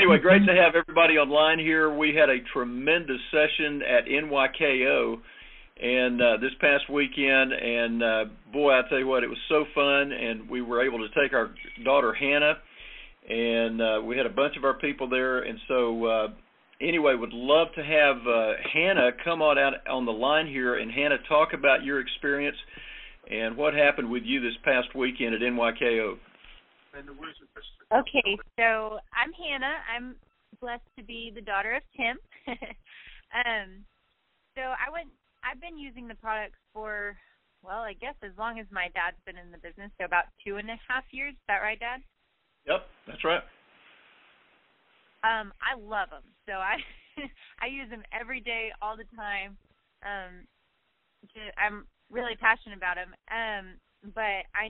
anyway, great to have everybody online here. We had a tremendous session at NYKO and this past weekend, and boy, I tell you what, it was so fun, and we were able to take our daughter Hannah, and we had a bunch of our people there, and so anyway, would love to have Hannah come on out on the line here, and Hannah, talk about your experience and what happened with you this past weekend at NYKO. Okay, so I'm Hannah. I'm blessed to be the daughter of Tim. So I've been using the products for, well, I guess as long as my dad's been in the business, so about 2.5 years. Is that right, Dad? Yep, that's right. I love them. So I use them every day, all the time. I'm really passionate about them. But I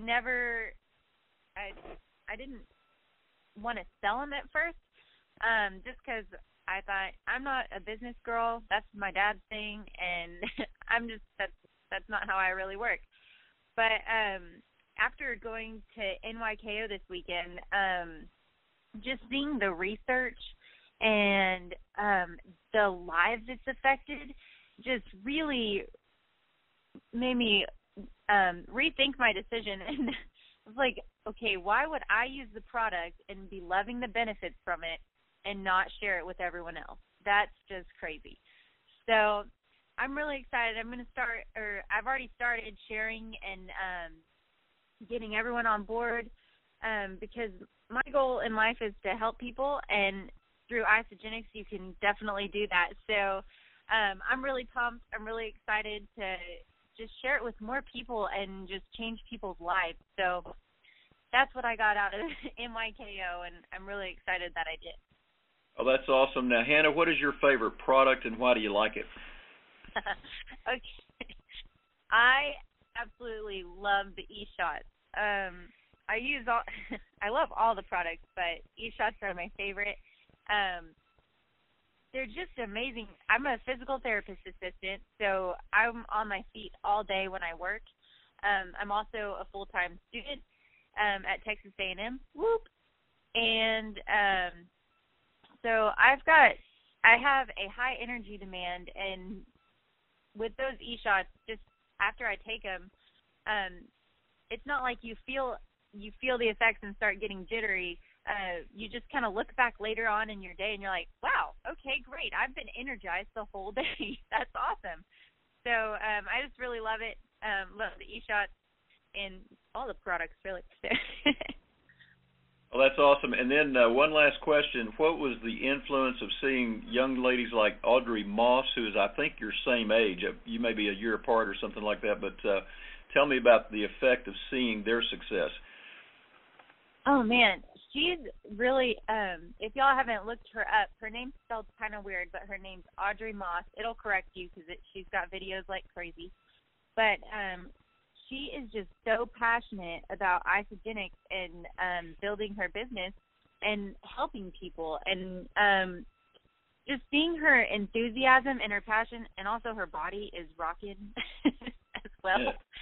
didn't want to sell them at first, just because I thought, I'm not a business girl. That's my dad's thing, and that's not how I really work. But after going to NYKO this weekend, just seeing the research and the lives it's affected just really made me rethink my decision. And I was like, okay, why would I use the product and be loving the benefits from it and not share it with everyone else? That's just crazy. So I'm really excited. I've already started sharing and getting everyone on board, because my goal in life is to help people, and through Isagenix you can definitely do that. So I'm really pumped. I'm really excited to just share it with more people and just change people's lives. So that's what I got out of NYKO, and I'm really excited that I did. Oh, that's awesome. Now, Hannah, what is your favorite product and why do you like it? Okay. I absolutely love the eShots. I love all the products, but eShots are my favorite. They're just amazing. I'm a physical therapist assistant, so I'm on my feet all day when I work. I'm also a full-time student at Texas A&M. Whoop! And so I have a high energy demand, and with those eShots, just after I take them, it's not like you feel the effects and start getting jittery. You just kind of look back later on in your day and you're like, wow, okay, great. I've been energized the whole day. That's awesome. So I just really love it. Love the eShots and all the products, really. Well, that's awesome. And then one last question. What was the influence of seeing young ladies like Audrey Moss, who is, I think, your same age? You may be a year apart or something like that, but tell me about the effect of seeing their success. Oh, man. She's really, if y'all haven't looked her up, her name's spelled kind of weird, but her name's Audrey Moss. It'll correct you because she's got videos like crazy. But she is just so passionate about Isagenix and building her business and helping people. And just seeing her enthusiasm and her passion, and also her body is rocking as well,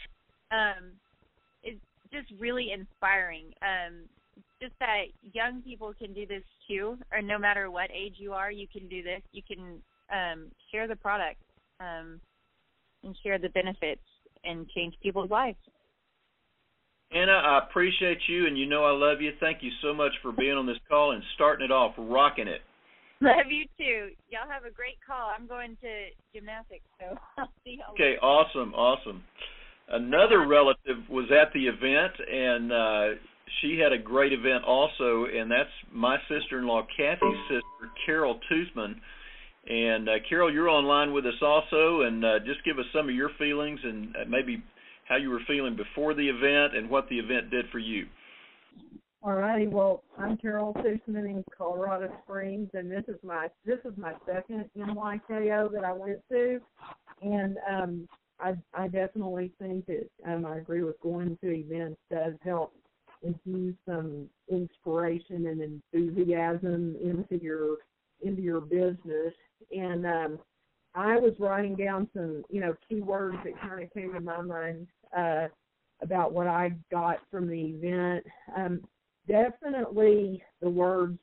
is just really inspiring. Just that young people can do this too, or no matter what age you are, you can do this. You can share the product and share the benefits and change people's lives. Anna, I appreciate you, and you know I love you. Thank you so much for being on this call and starting it off, rocking it. Love you too. Y'all have a great call. I'm going to gymnastics, so I'll see y'all. Okay, awesome. Another relative was at the event, and she had a great event also, and that's my sister-in-law, Kathy's sister, Carol Toothman. And, Carol, you're online with us also, and just give us some of your feelings and maybe how you were feeling before the event and what the event did for you. All righty. Well, I'm Carol Toothman in Colorado Springs, and this is my second NYKO that I went to, and I definitely think that I agree with going to events does help infuse some inspiration and enthusiasm into your business. And I was writing down some keywords that kind of came to my mind about what I got from the event. Definitely the words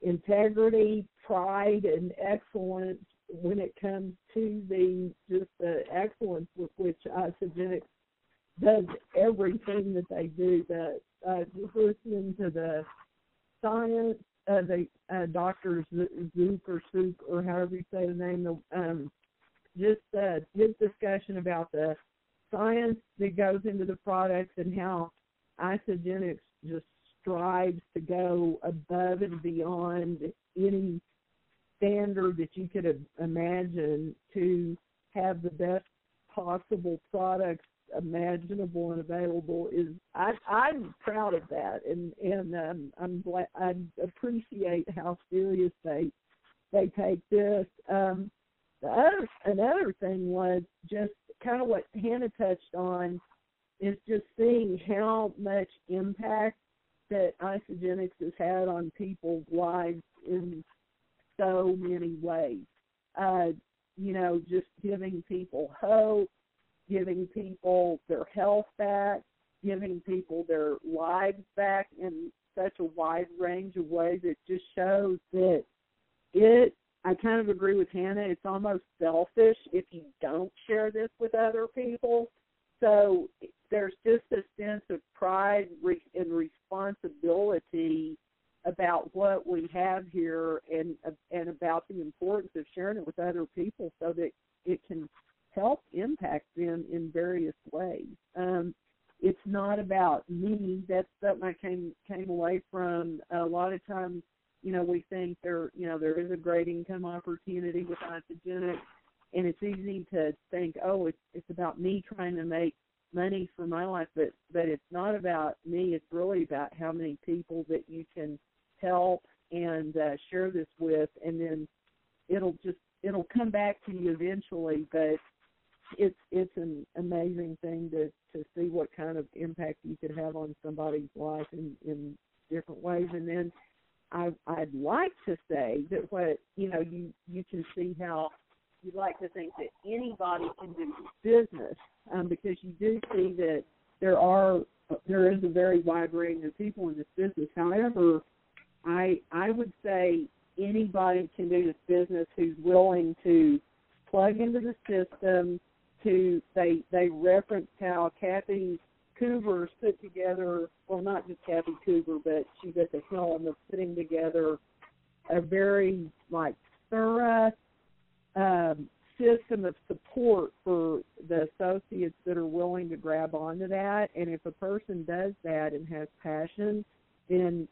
integrity, pride, and excellence when it comes to the excellence with which Isagenix does everything that they do. Just listening to the science, the Dr. Zook or however you say the name, his discussion about the science that goes into the products and how Isagenix just strives to go above and beyond any standard that you could imagine to have the best possible products imaginable and available. I'm proud of that, and I'm glad. I appreciate how serious they take this. Another thing was just kind of what Hannah touched on, is just seeing how much impact that Isagenix has had on people's lives in so many ways. Just giving people hope, giving people their health back, giving people their lives back in such a wide range of ways. It just shows that I kind of agree with Hannah, it's almost selfish if you don't share this with other people. So there's just a sense of pride and responsibility about what we have here and about the importance of sharing it with other people so that it can help impact them in various ways. It's not about me. That's something I came away from. A lot of times, we think there is a great income opportunity with Isagenix, and it's easy to think, oh, it's about me trying to make money for my life, but it's not about me. It's really about how many people that you can help and share this with, and then it'll come back to you eventually. But it's an amazing thing to see what kind of impact you could have on somebody's life in different ways. And then I'd like to say that what you can see how you'd like to think that anybody can do business, because you do see that there is a very wide range of people in this business. However, I would say anybody can do this business who's willing to plug into the system. They referenced how Kathy Coover's put together, well, not just Kathy Coover, but she's at the helm of putting together a very thorough system of support for the associates that are willing to grab onto that. And if a person does that and has passion, then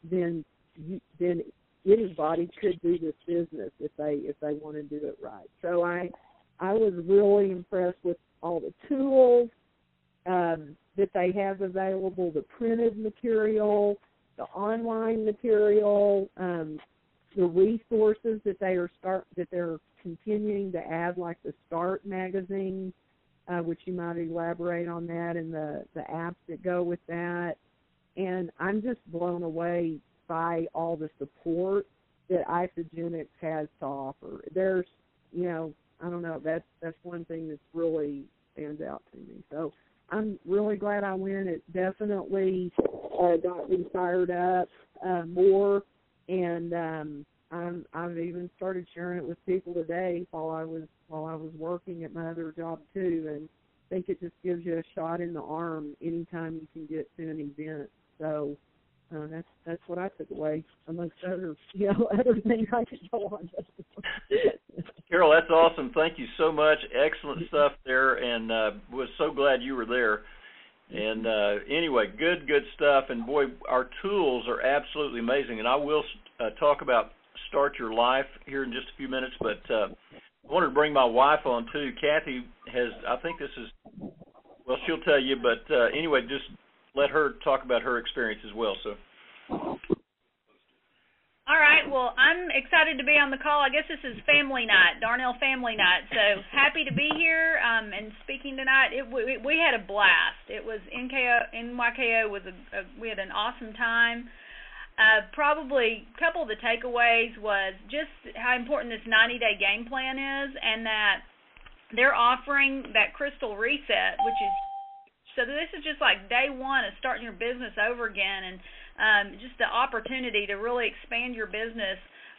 anybody could do this business if they want to do it right. So I was really impressed with all the tools that they have available, the printed material, the online material, the resources that they're continuing to add, like the START magazine, which you might elaborate on that, and the apps that go with that. And I'm just blown away by all the support that Isagenix has to offer. There's, I don't know, that's one thing that's really stands out to me. So I'm really glad I went. It definitely got me fired up more, and I've even started sharing it with people today while I was working at my other job too, and I think it just gives you a shot in the arm anytime you can get to an event. So that's what I took away, amongst other things I could go on. Carol, that's awesome. Thank you so much. Excellent stuff there, and was so glad you were there. And anyway, good stuff. And boy, our tools are absolutely amazing. And I will talk about Start Your Life here in just a few minutes, but I wanted to bring my wife on too. Kathy has, I think this is, well, she'll tell you, but anyway, just let her talk about her experience as well. So. All right, well, I'm excited to be on the call. I guess this is family night, Darnell family night, so happy to be here and speaking tonight. We had a blast. It was NYKO was we had an awesome time. Probably a couple of the takeaways was just how important this 90-day game plan is, and that they're offering that Crystal Reset, which is, so this is just like day one of starting your business over again, and just the opportunity to really expand your business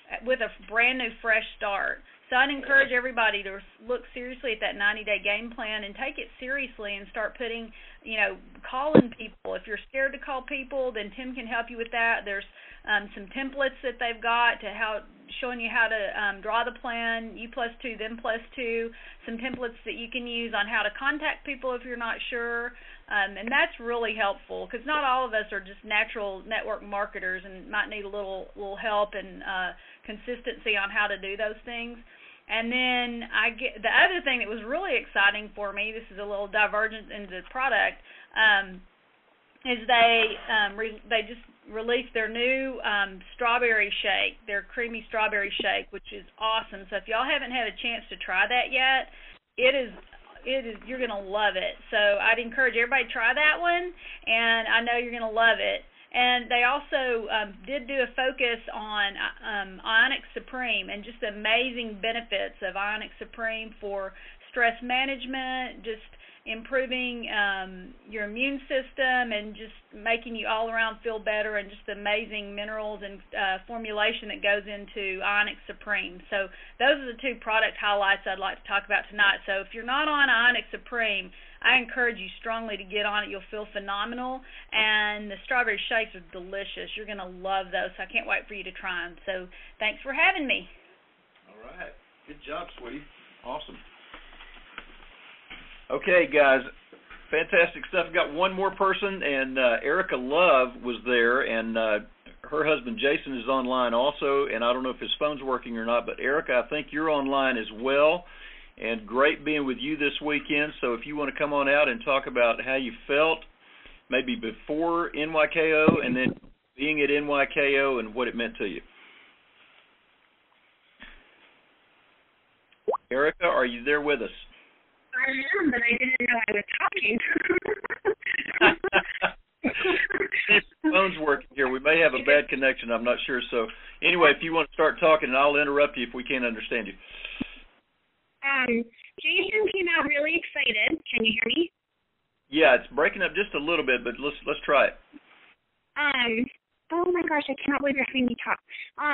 with a brand new, fresh start. So I'd encourage everybody to look seriously at that 90-day game plan and take it seriously and start putting, calling people. If you're scared to call people, then Tim can help you with that. There's some templates that they've got showing you how to draw the plan, U+2, them +2, some templates that you can use on how to contact people if you're not sure. And that's really helpful because not all of us are just natural network marketers and might need a little help and consistency on how to do those things. And then the other thing that was really exciting for me, this is a little divergence into the product, is they just released their new strawberry shake, their creamy strawberry shake, which is awesome. So if y'all haven't had a chance to try that yet, it is you're going to love it. So I'd encourage everybody to try that one, and I know you're going to love it. And they also did do a focus on Ionic Supreme and just the amazing benefits of Ionic Supreme for stress management, just improving your immune system and just making you all around feel better, and just the amazing minerals and formulation that goes into Ionic Supreme. So those are the two product highlights I'd like to talk about tonight. So if you're not on Ionic Supreme, I encourage you strongly to get on it. You'll feel phenomenal, and the strawberry shakes are delicious. You're going to love those, so I can't wait for you to try them. So thanks for having me. All right. Good job, sweetie. Awesome. Okay, guys, fantastic stuff. We've got one more person, and Erica Love was there, and her husband Jason is online also, and I don't know if his phone's working or not, but Erica, I think you're online as well, and great being with you this weekend. So if you want to come on out and talk about how you felt maybe before NYKO and then being at NYKO and what it meant to you. Erica, are you there with us? I am, but I didn't know I was talking. See if the phone's working here. We may have a bad connection. I'm not sure. So anyway, if you want to start talking, I'll interrupt you if we can't understand you. Jason came out really excited. Can you hear me? Yeah, it's breaking up just a little bit, but let's try it. Oh my gosh, I cannot believe you're having me talk.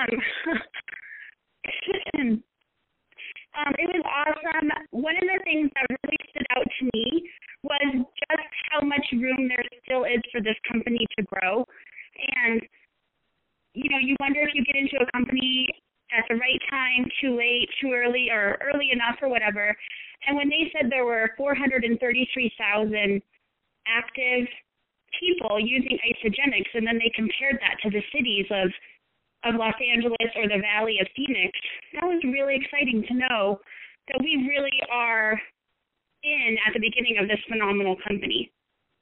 It was awesome. One of the things that really stood out to me was just how much room there still is for this company to grow. And, you wonder if you get into a company at the right time, too late, too early, or early enough, or whatever. And when they said there were 433,000 active people using Isagenix, and then they compared that to the cities of Los Angeles or the Valley of Phoenix, that was really exciting to know that we really are at the beginning of this phenomenal company.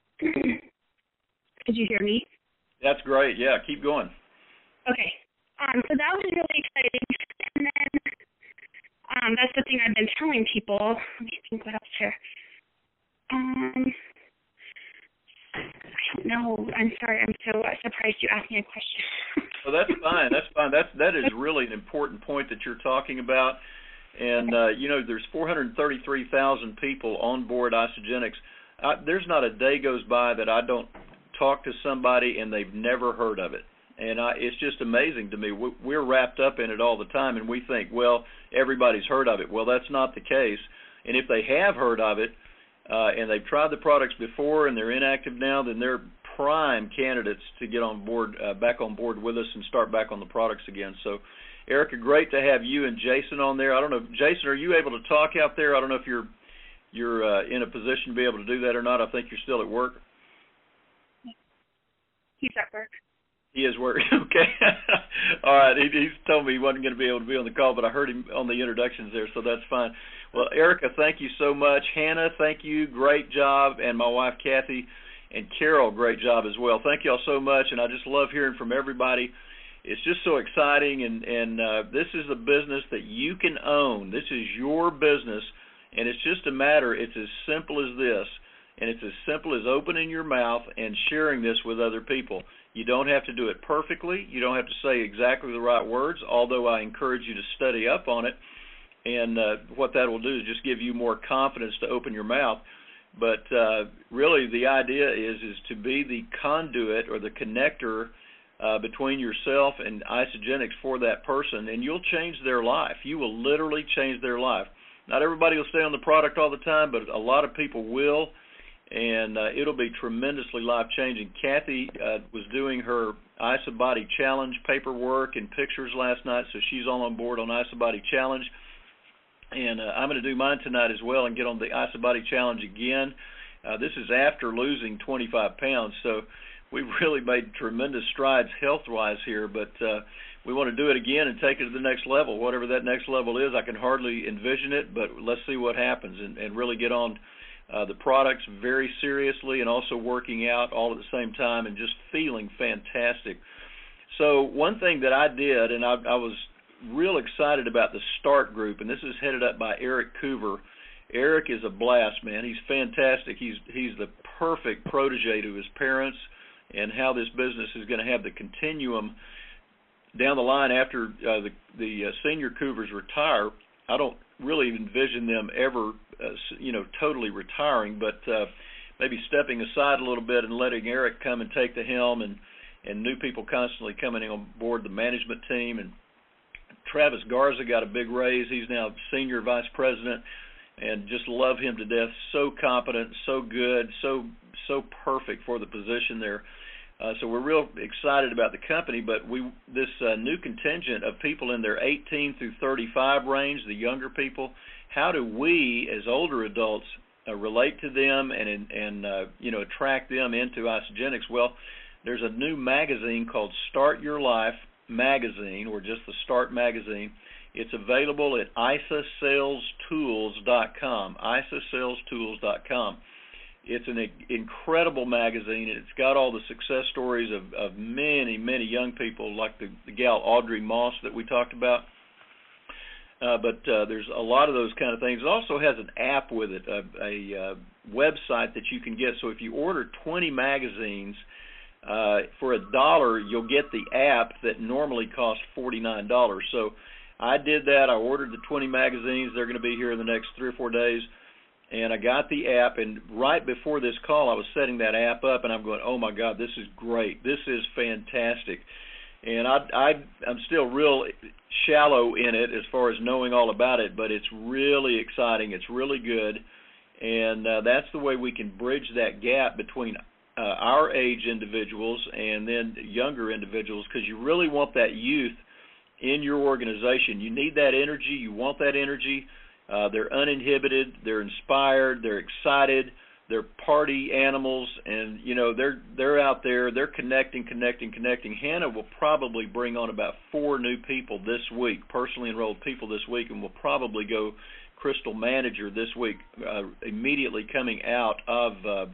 Did you hear me? That's great. Yeah, keep going. Okay. So that was really exciting. And then that's the thing I've been telling people. Let me think what else here. I don't know. I'm sorry. I'm so surprised you asked me a question. Well, that's fine. That's fine. That is really an important point that you're talking about. And, there's 433,000 people on board Isagenix. There's not a day goes by that I don't talk to somebody and they've never heard of it. And it's just amazing to me. We're wrapped up in it all the time, and we think, well, everybody's heard of it. Well, that's not the case. And if they have heard of it, and they've tried the products before and they're inactive now, then they're prime candidates to get on board, back on board with us and start back on the products again. So, Erica, great to have you and Jason on there. I don't know, Jason, are you able to talk out there? I don't know if you're in a position to be able to do that or not. I think you're still at work. He's at work. He is working. Okay. All right. He's told me he wasn't going to be able to be on the call, but I heard him on the introductions there, so that's fine. Well, Erica, thank you so much. Hannah, thank you. Great job. And my wife, Kathy, and Carol, great job as well. Thank you all so much, and I just love hearing from everybody. It's just so exciting, and this is a business that you can own. This is your business, and it's just a matter, it's as simple as this, and it's as simple as opening your mouth and sharing this with other people. You don't have to do it perfectly. You don't have to say exactly the right words, although I encourage you to study up on it. And what that will do is just give you more confidence to open your mouth. But really the idea is to be the conduit or the connector between yourself and Isagenix for that person, and you'll change their life. You will literally change their life. Not everybody will stay on the product all the time, but a lot of people will, and it'll be tremendously life-changing. Kathy was doing her IsaBody Challenge paperwork and pictures last night, so she's all on board on IsaBody Challenge. And I'm going to do mine tonight as well and get on the IsaBody Challenge again. This is after losing 25 pounds, so we've really made tremendous strides health-wise here, but we want to do it again and take it to the next level. Whatever that next level is, I can hardly envision it, but let's see what happens and really get on the products very seriously and also working out all at the same time and just feeling fantastic. So one thing that I did, and I was real excited about the START group, and this is headed up by Eric Coover. Eric is a blast, man. He's fantastic. He's the perfect protege to his parents and how this business is going to have the continuum down the line after the senior Coovers retire. I don't really envision them ever, totally retiring, but maybe stepping aside a little bit and letting Eric come and take the helm, and new people constantly coming on board the management team. And Travis Garza got a big raise. He's now senior vice president, and just love him to death. So competent, so good, so perfect for the position there. So we're real excited about the company, but this new contingent of people in their 18 through 35 range, the younger people, how do we as older adults relate to them and attract them into Isagenix? Well, there's a new magazine called Start Your Life Magazine, or just the Start Magazine. It's available at isasalestools.com, isasalestools.com. It's an incredible magazine, and it's got all the success stories of many, many young people, like the gal Audrey Moss that we talked about. But there's a lot of those kind of things. It also has an app with it, a website that you can get. So if you order 20 magazines for $1, you'll get the app that normally costs $49. So I did that. I ordered the 20 magazines. They're going to be here in the next 3 or 4 days. And I got the app, and right before this call, I was setting that app up, and I'm going, oh, my God, this is great. This is fantastic. And I'm still real shallow in it as far as knowing all about it, but it's really exciting. It's really good. And that's the way we can bridge that gap between our age individuals and then younger individuals, because you really want that youth in your organization. You need that energy. You want that energy. They're uninhibited, they're inspired, they're excited, they're party animals, and they're out there, they're connecting. Hannah will probably bring on about 4 new people this week, personally enrolled people this week, and will probably go Crystal Manager this week, immediately coming out of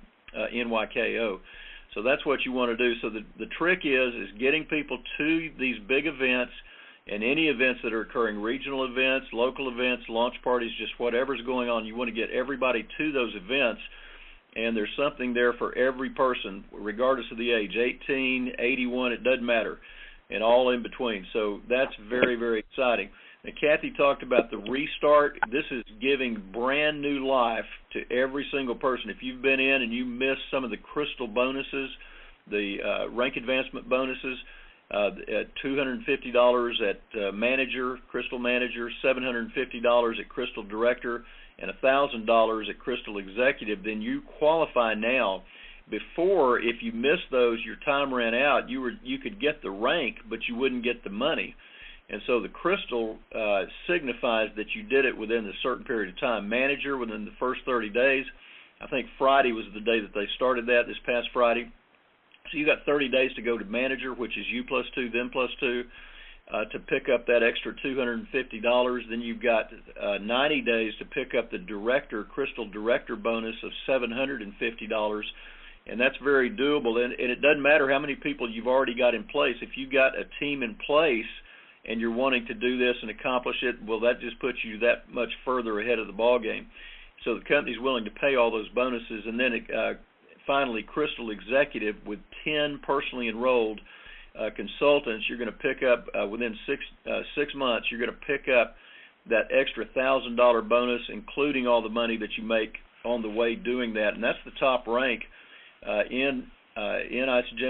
NYKO. So that's what you want to do. So the trick is getting people to these big events, and any events that are occurring, regional events, local events, launch parties, just whatever's going on, you want to get everybody to those events, and there's something there for every person, regardless of the age, 18, 81, it doesn't matter, and all in between. So that's very, very exciting. Now, Kathy talked about the restart. This is giving brand new life to every single person. If you've been in and you missed some of the Crystal bonuses, the rank advancement bonuses, at $250 at Manager, Crystal Manager, $750 at Crystal Director, and $1,000 at Crystal Executive, then you qualify now. Before, if you missed those, your time ran out, you could get the rank, but you wouldn't get the money. And so the Crystal signifies that you did it within a certain period of time. Manager, within the first 30 days. I think Friday was the day that they started that, this past Friday. So you got 30 days to go to Manager, which is you plus 2, them plus 2, to pick up that extra $250. Then you've got 90 days to pick up the Director, Crystal Director bonus of $750, and that's very doable. And it doesn't matter how many people you've already got in place. If you've got a team in place and you're wanting to do this and accomplish it, well, that just puts you that much further ahead of the ball game. So the company's willing to pay all those bonuses, and then finally, Crystal Executive with 10 personally enrolled consultants, you're going to pick up within 6 months. You're going to pick up that extra $1,000 bonus, including all the money that you make on the way doing that, and that's the top rank in Isagenix.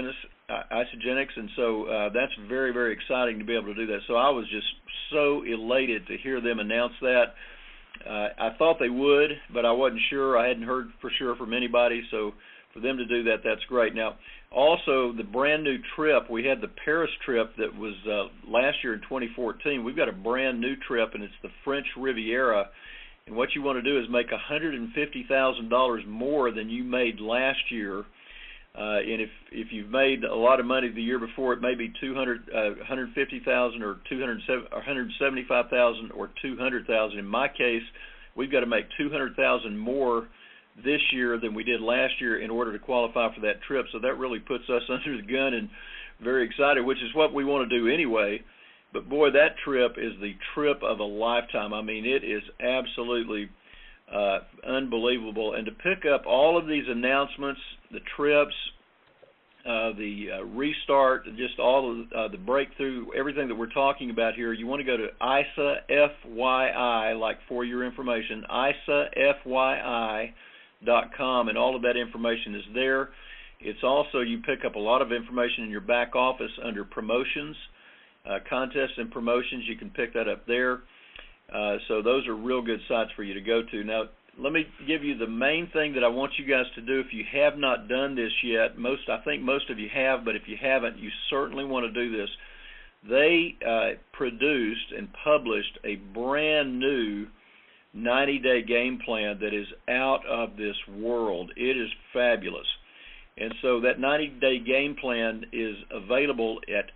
Isagenix, and so that's very, very exciting to be able to do that. So I was just so elated to hear them announce that. I thought they would, but I wasn't sure. I hadn't heard for sure from anybody, so for them to do that, that's great. Now, also, the brand new trip, we had the Paris trip that was last year in 2014. We've got a brand new trip, and it's the French Riviera. And what you want to do is make $150,000 more than you made last year. And if you've made a lot of money the year before, it may be $150,000 or $175,000 or $200,000. In my case, we've got to make $200,000 more this year than we did last year in order to qualify for that trip. So that really puts us under the gun and very excited, which is what we want to do anyway. But boy, that trip is the trip of a lifetime. I mean, it is absolutely unbelievable. And to pick up all of these announcements, the trips, the restart, just all of the breakthrough, everything that we're talking about here, you want to go to ISA FYI, like for your information, ISAFYI.com, and all of that information is there. It's also, you pick up a lot of information in your back office under promotions, contests and promotions. You can pick that up there. So those are real good sites for you to go to. Now, let me give you the main thing that I want you guys to do if you have not done this yet. I think most of you have, but if you haven't, you certainly want to do this. They produced and published a brand new 90-day game plan that is out of this world. It is fabulous. And so that 90-day game plan is available at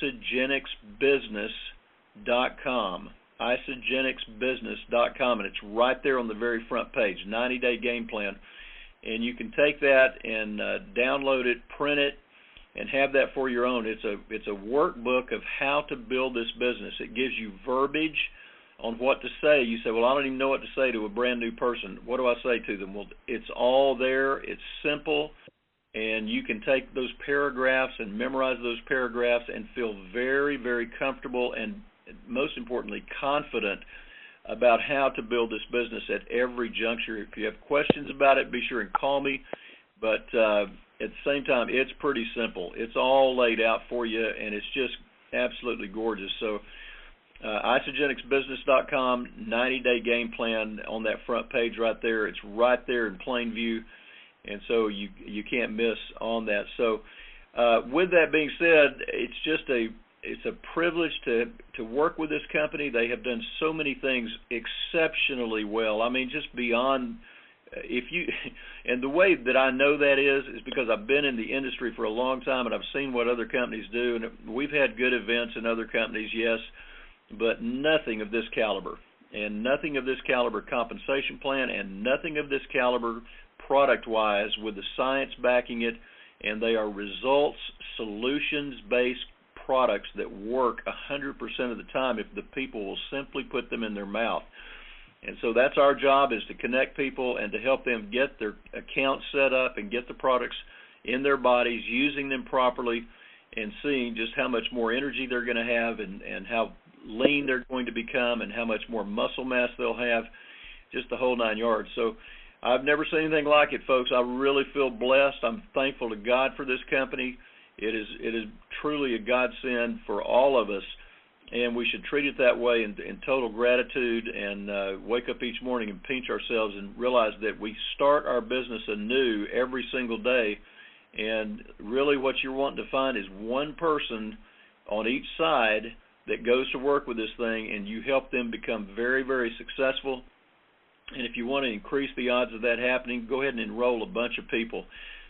isagenixbusiness.com. isagenixbusiness.com, and it's right there on the very front page, 90-day game plan. And you can take that and download it, print it, and have that for your own. It's a workbook of how to build this business. It gives you verbiage on what to say. You say, well, I don't even know what to say to a brand new person. What do I say to them? Well, it's all there. It's simple, and you can take those paragraphs and memorize those paragraphs and feel very, very comfortable and, most importantly, confident about how to build this business at every juncture. If you have questions about it, be sure and call me. But at the same time, it's pretty simple. It's all laid out for you, and it's just absolutely gorgeous. So isagenixbusiness.com, 90-day game plan on that front page right there. It's right there in plain view, and so you can't miss on that. So with that being said, it's a privilege to work with this company. They have done so many things exceptionally well. I mean, just beyond and the way that I know that is because I've been in the industry for a long time and I've seen what other companies do, and we've had good events in other companies, yes, but nothing of this caliber, and nothing of this caliber compensation plan, and nothing of this caliber product-wise with the science backing it, and they are results, solutions-based products that work 100% of the time if the people will simply put them in their mouth. And so that's our job, is to connect people and to help them get their accounts set up and get the products in their bodies, using them properly, and seeing just how much more energy they're going to have and how lean they're going to become and how much more muscle mass they'll have, just the whole 9 yards. So I've never seen anything like it, folks. I really feel blessed. I'm thankful to God for this company. It is truly a godsend for all of us, and we should treat it that way in total gratitude and wake up each morning and pinch ourselves and realize that we start our business anew every single day. And really what you're wanting to find is one person on each side that goes to work with this thing, and you help them become very, very successful. And if you want to increase the odds of that happening, go ahead and enroll a bunch of people.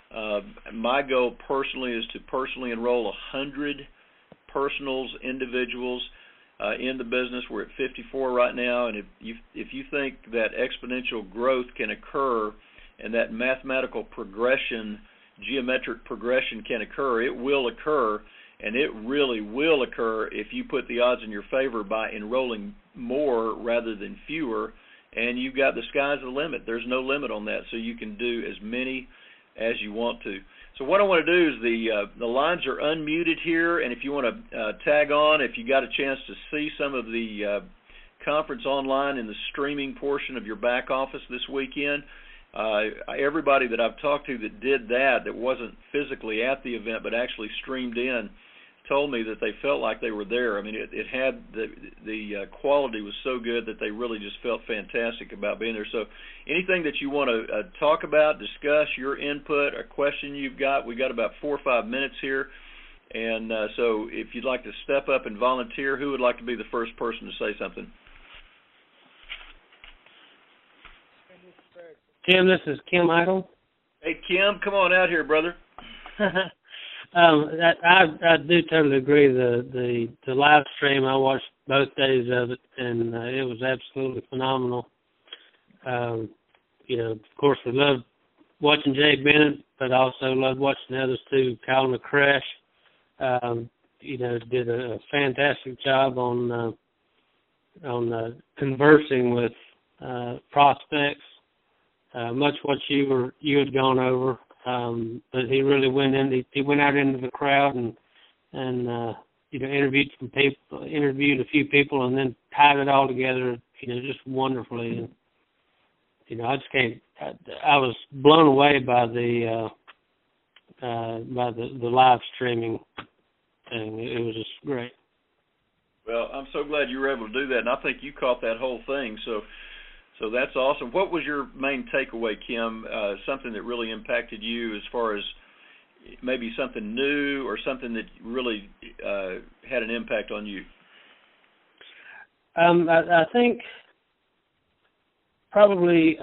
My goal personally is to personally enroll 100 personals, individuals in the business. We're at 54 right now, and if you think that exponential growth can occur and that mathematical progression, geometric progression can occur, it will occur, and it really will occur if you put the odds in your favor by enrolling more rather than fewer, and you've got the sky's the limit. There's no limit on that, so you can do as many as you want to. So what I want to do is the lines are unmuted here, and if you want to tag on, if you got a chance to see some of the conference online in the streaming portion of your back office this weekend, Everybody that I've talked to that did that wasn't physically at the event but actually streamed in told me that they felt like they were there. I mean, it had the quality was so good that they really just felt fantastic about being there. So anything that you want to talk about, discuss, your input, a question you've got, we got about 4 or 5 minutes here. And so if you'd like to step up and volunteer, who would like to be the first person to say something? Tim, this is Kim Idle. Hey, Kim, come on out here, brother. I do totally agree. The live stream, I watched both days of it, and it was absolutely phenomenal. You know, of course, we loved watching Jay Bennett, but also loved watching the others too. Kyle McCrash, you know, did a fantastic job on conversing with prospects. Much what you had gone over, but he really went out into the crowd and you know, interviewed a few people, and then tied it all together, you know, just wonderfully. And you know, I was blown away by the live streaming thing. It was just great. Well, I'm so glad you were able to do that, and I think you caught that whole thing. So that's awesome. What was your main takeaway, Kim? Something that really impacted you as far as maybe something new or something that really had an impact on you? I think probably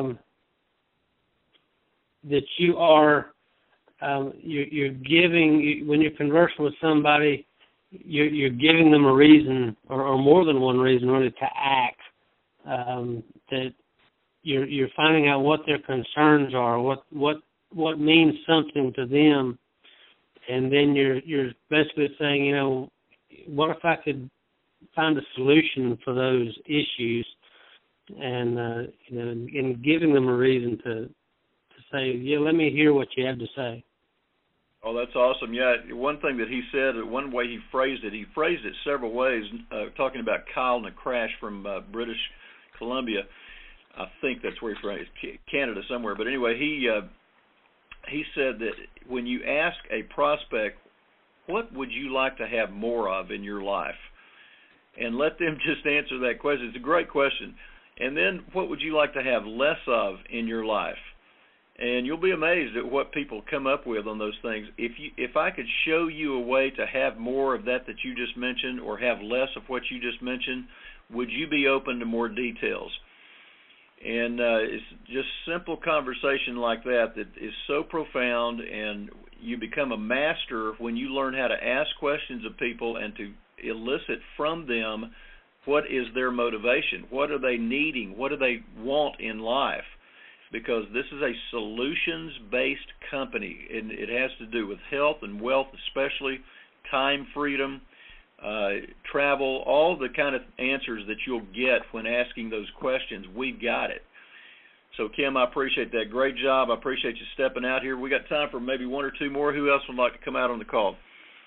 that you are you're giving, when you're conversing with somebody, you're giving them a reason or more than one reason really to act. That you're finding out what their concerns are, what means something to them, and then you're basically saying, you know, what if I could find a solution for those issues, and you know, and giving them a reason to say, yeah, let me hear what you have to say. Oh, that's awesome. Yeah, one thing that he said, one way he phrased it several ways, talking about Kyle McCrash from British Columbia. I think that's where he's from, Canada somewhere. But anyway, he said that when you ask a prospect, what would you like to have more of in your life? And let them just answer that question. It's a great question. And then what would you like to have less of in your life? And you'll be amazed at what people come up with on those things. If I could show you a way to have more of that you just mentioned or have less of what you just mentioned, would you be open to more details? And it's just simple conversation like that is so profound, and you become a master when you learn how to ask questions of people and to elicit from them what is their motivation, what are they needing, what do they want in life. Because this is a solutions-based company, and it has to do with health and wealth, especially time freedom, travel, all the kind of answers that you'll get when asking those questions. We've got it. So, Kim, I appreciate that. Great job. I appreciate you stepping out here. We got time for maybe one or two more. Who else would like to come out on the call?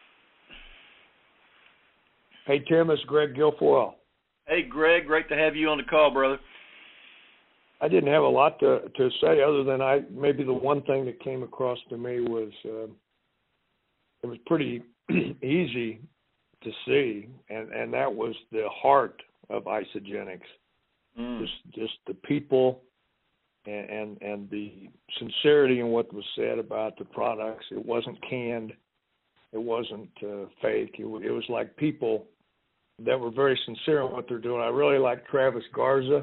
Hey, Tim, it's Greg Guilfoyle. Hey, Greg, great to have you on the call, brother. I didn't have a lot to say other than maybe the one thing that came across to me was it was pretty easy to see, and that was the heart of Isagenix. Just the people and the sincerity in what was said about the products. It wasn't canned. It wasn't fake. It was like people that were very sincere in what they're doing. I really like Travis Garza.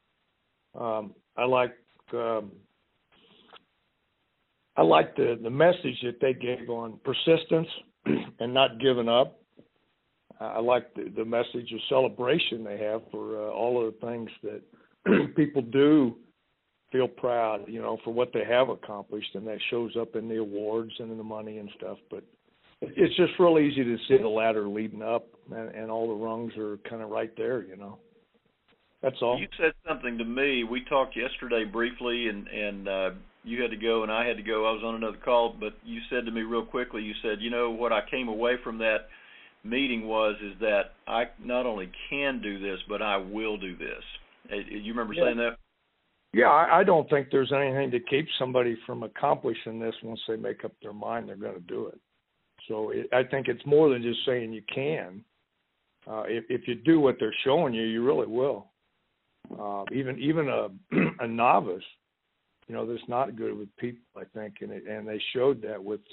I like the message that they gave on persistence and not giving up. I like the message of celebration they have for all of the things that people do feel proud, you know, for what they have accomplished, and that shows up in the awards and in the money and stuff. But it's just real easy to see the ladder leading up, and all the rungs are kind of right there, you know. That's all. You said something to me. We talked yesterday briefly, and you had to go and I had to go. I was on another call, but you said to me real quickly, you said, you know, what I came away from that meeting is that I not only can do this, but I will do this. You remember saying that? Yeah, I don't think there's anything to keep somebody from accomplishing this once they make up their mind they're going to do it. So I think it's more than just saying you can. If you do what they're showing you, you really will. Even a novice, that's not good with people, I think, and they showed that with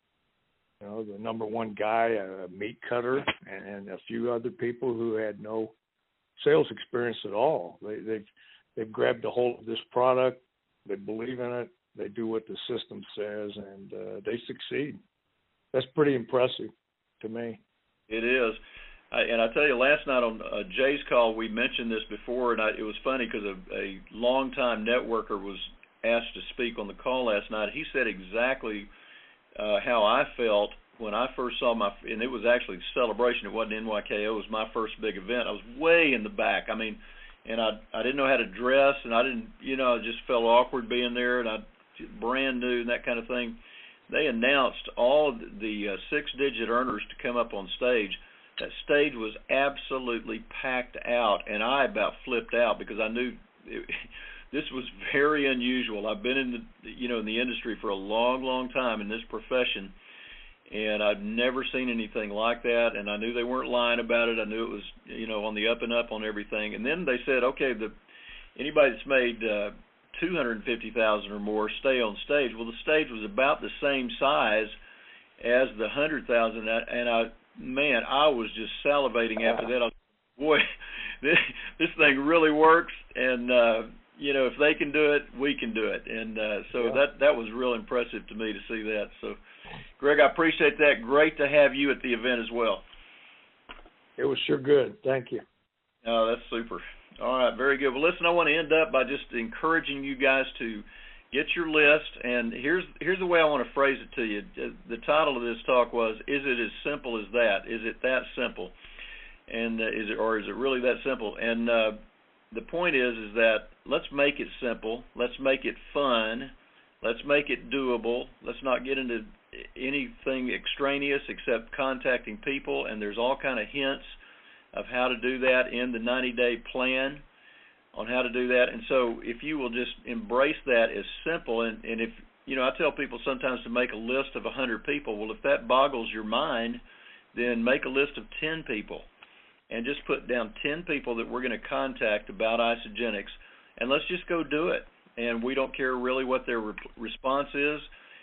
the number one guy, a meat cutter, and a few other people who had no sales experience at all. They've grabbed a hold of this product. They believe in it. They do what the system says, and they succeed. That's pretty impressive to me. It is. And I tell you, last night on Jay's call, we mentioned this before, and it was funny because a longtime networker was asked to speak on the call last night. He said exactly how I felt when I first saw and it was actually Celebration. It wasn't NYKO. It was my first big event. I was way in the back. And I didn't know how to dress, and I didn't, I just felt awkward being there, and I brand new and that kind of thing. They announced all of the six-digit earners to come up on stage. That stage was absolutely packed out, and I about flipped out because I knew this was very unusual. I've been in the industry for a long, long time in this profession, and I've never seen anything like that, and I knew they weren't lying about it. I knew it was, on the up and up on everything. And then they said, okay, anybody that's made $250,000 or more stay on stage. Well, the stage was about the same size as the $100,000, and I was just salivating after that. I was, boy, this thing really works, and if they can do it, we can do it. And so that was real impressive to me to see that. So, Greg, I appreciate that. Great to have you at the event as well. It was sure good. Thank you. Oh, that's super. All right, very good. Well, listen, I want to end up by just encouraging you guys to get your list. And here's the way I want to phrase it to you. The title of this talk was, is it as simple as that? Is it that simple? And is it really that simple? And the point is that let's make it simple. Let's make it fun. Let's make it doable. Let's not get into anything extraneous except contacting people, and there's all kind of hints of how to do that in the 90-day plan on how to do that. And so if you will just embrace that as simple, and if, I tell people sometimes to make a list of 100 people. Well, if that boggles your mind, then make a list of 10 people and just put down 10 people that we're going to contact about Isagenix, and let's just go do it. And we don't care really what their response is.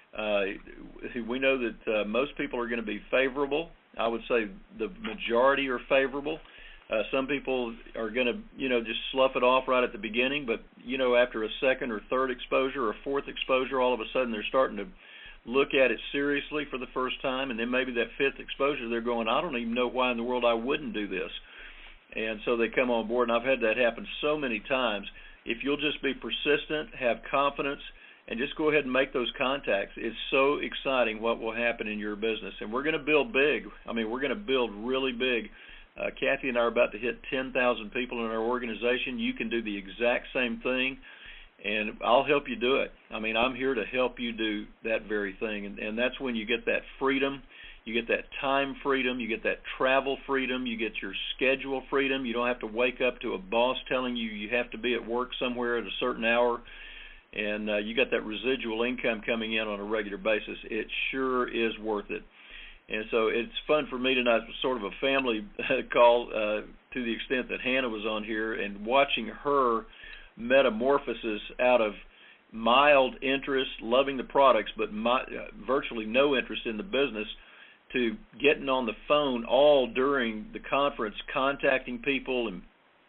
We know that most people are going to be favorable. I would say the majority are favorable. Some people are going to, just slough it off right at the beginning, but, after a second or third exposure or fourth exposure, all of a sudden they're starting to look at it seriously for the first time, and then maybe that fifth exposure they're going, I don't even know why in the world I wouldn't do this. And so they come on board, and I've had that happen so many times. If you'll just be persistent, have confidence, and just go ahead and make those contacts, it's so exciting what will happen in your business. And we're going to build big. We're going to build really big. Kathy and I are about to hit 10,000 people in our organization. You can do the exact same thing, and I'll help you do it. I'm here to help you do that very thing. And that's when you get that freedom. You get that time freedom, you get that travel freedom, you get your schedule freedom. You don't have to wake up to a boss telling you you have to be at work somewhere at a certain hour, and you got that residual income coming in on a regular basis. It sure is worth it. And so it's fun for me tonight. It was sort of a family call to the extent that Hannah was on here, and watching her metamorphosis out of mild interest, loving the products, but virtually no interest in the business, to getting on the phone all during the conference, contacting people, and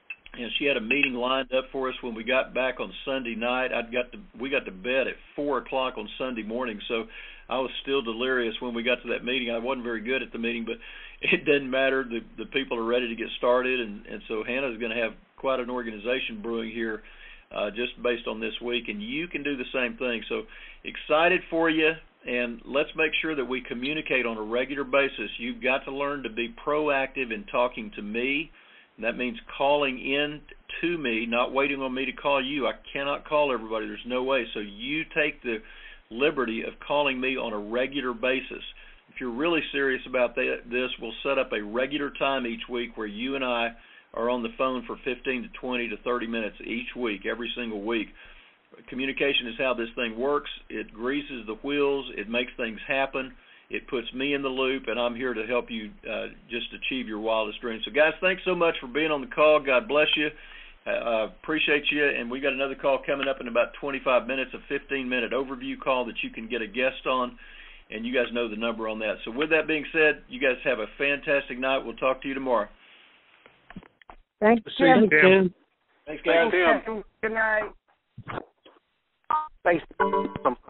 she had a meeting lined up for us when we got back on Sunday night. We got to bed at 4:00 on Sunday morning, so I was still delirious when we got to that meeting. I wasn't very good at the meeting, but it doesn't matter. The people are ready to get started, and so Hannah's going to have quite an organization brewing here just based on this week, and you can do the same thing. So excited for you. And let's make sure that we communicate on a regular basis. You've got to learn to be proactive in talking to me. And that means calling in to me, not waiting on me to call you. I cannot call everybody. There's no way. So you take the liberty of calling me on a regular basis. If you're really serious about this, we'll set up a regular time each week where you and I are on the phone for 15 to 20 to 30 minutes each week, every single week. Communication is how this thing works. It greases the wheels. It makes things happen. It puts me in the loop, and I'm here to help you just achieve your wildest dreams. So, guys, thanks so much for being on the call. God bless you. Appreciate you. And we got another call coming up in about 25 minutes, a 15-minute overview call that you can get a guest on, and you guys know the number on that. So with that being said, you guys have a fantastic night. We'll talk to you tomorrow. Thanks, See you, Tim. Tim. Thanks, guys. Good night. Thanks.